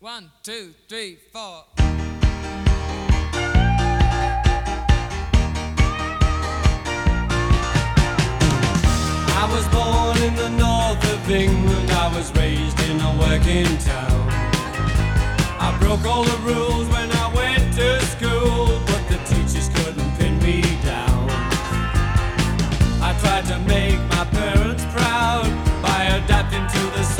1, 2, 3, 4. I was born in the north of England, I was raised in a working town. I broke all the rules when I went to school, but the teachers couldn't pin me down. I tried to make my parents proud by adapting to the